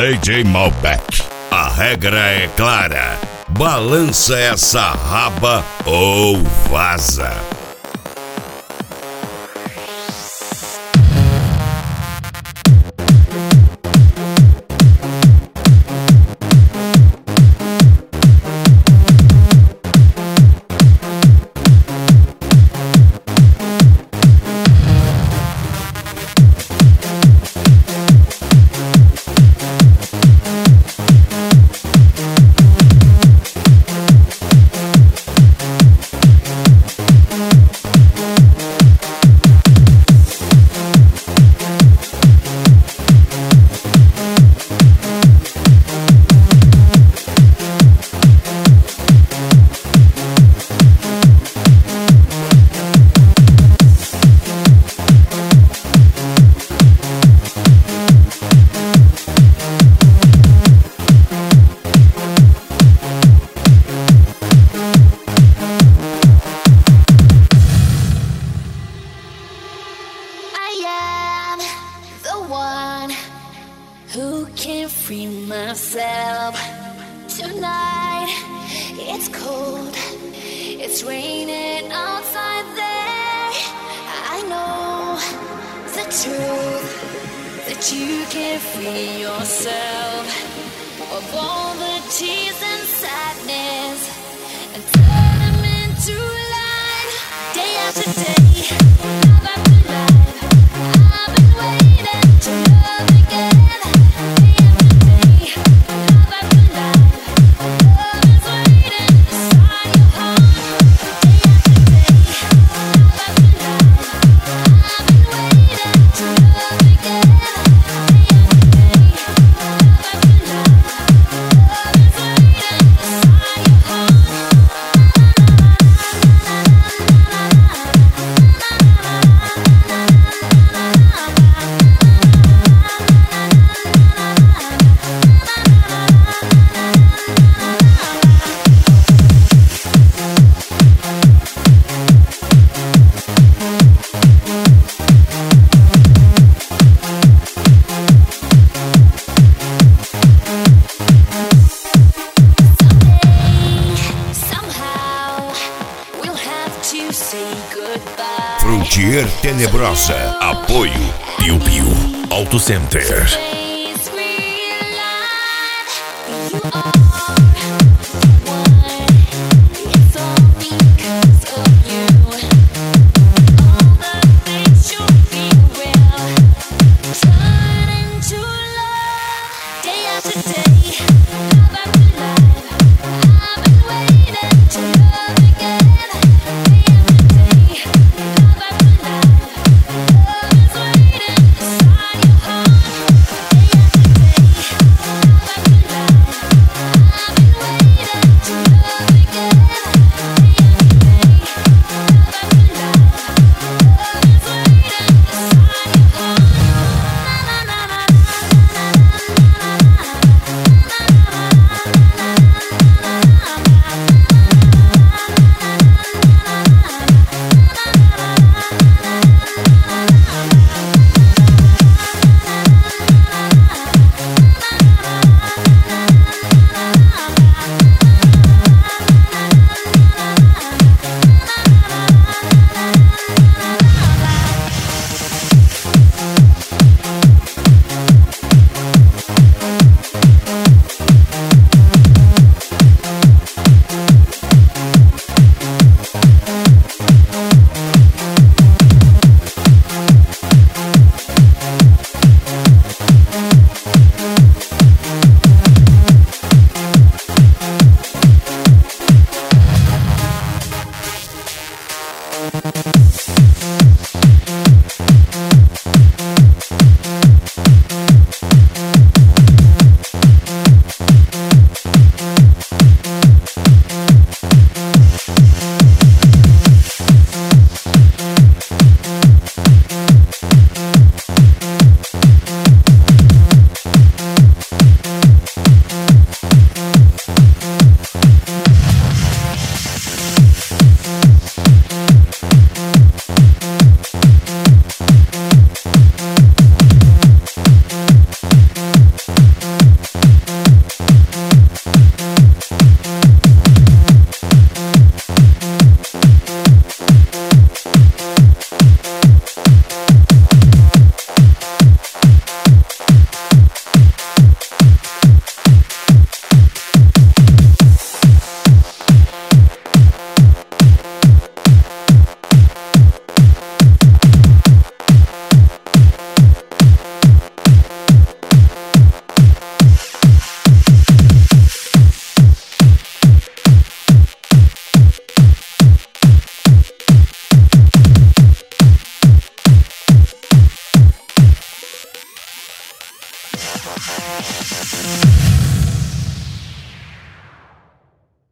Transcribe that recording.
DJ Malbec. A regra é clara: balança essa raba ou vaza. Who can free myself tonight? It's cold, it's raining outside there. I know the truth, that you can't free yourself of all the tears and sadness and turn them into light. Day after day, love after life, I've been waiting to love again. Frontier Tenebrosa. Apoio Piu Piu Auto Center. Day after day.